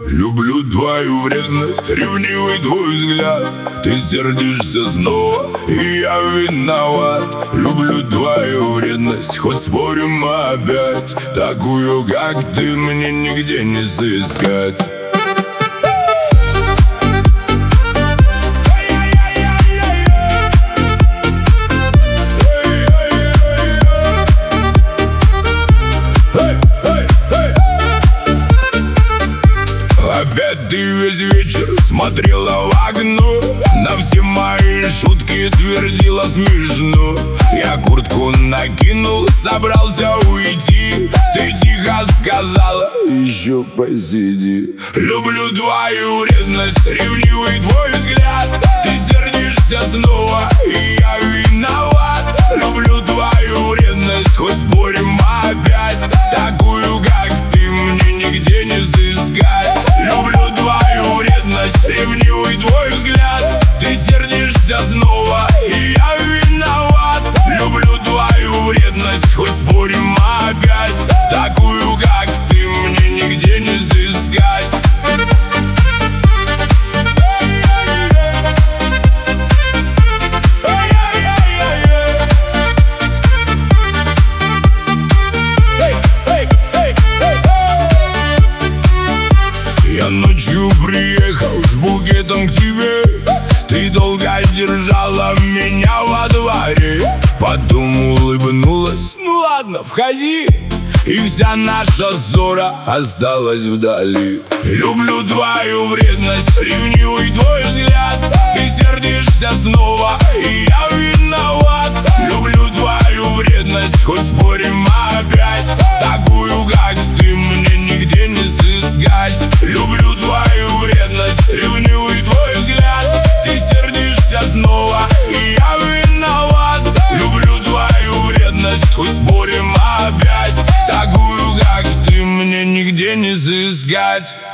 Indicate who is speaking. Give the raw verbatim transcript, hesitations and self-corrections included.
Speaker 1: Люблю твою вредность, ревнивый твой взгляд. Ты сердишься снова, и я виноват. Люблю твою вредность, хоть спорим опять. Такую, как ты, мне нигде не сыскать. Опять ты весь вечер смотрела в окно, на все мои шутки твердила смешно. Я куртку накинул, собрался уйти. Ты тихо сказала: еще посиди. Люблю твою вредность, ревнивый твой взгляд. Ты сердишься снова, и я виноват. Люблю твою вредность, хоть спорим опять. Такую, как ты, мне нигде не сыскать. Люблю твою вредность, ревнивый твой взгляд. Ты сердишься снова, и я виноват. Люблю твою вредность, хоть спорим опять. Такую, как ты, мне нигде не сыскать. Я ночью приехал с букетом к тебе. Ты долго держала меня во дворе. Потом улыбнулась: ну ладно, входи. И вся наша ссора осталась вдали. Люблю твою вредность, ревнивый твой взгляд. Ты сердишься снова, и я виноват. Люблю твою вредность, хоть спорим опять. Такую, как ты, мне нигде не сыскать. Люблю твою вредность, ревнивый твой взгляд. Ты сердишься снова, и я виноват. Люблю твою вредность, хоть спорим опять. Такую, как ты, мне нигде не сыскать.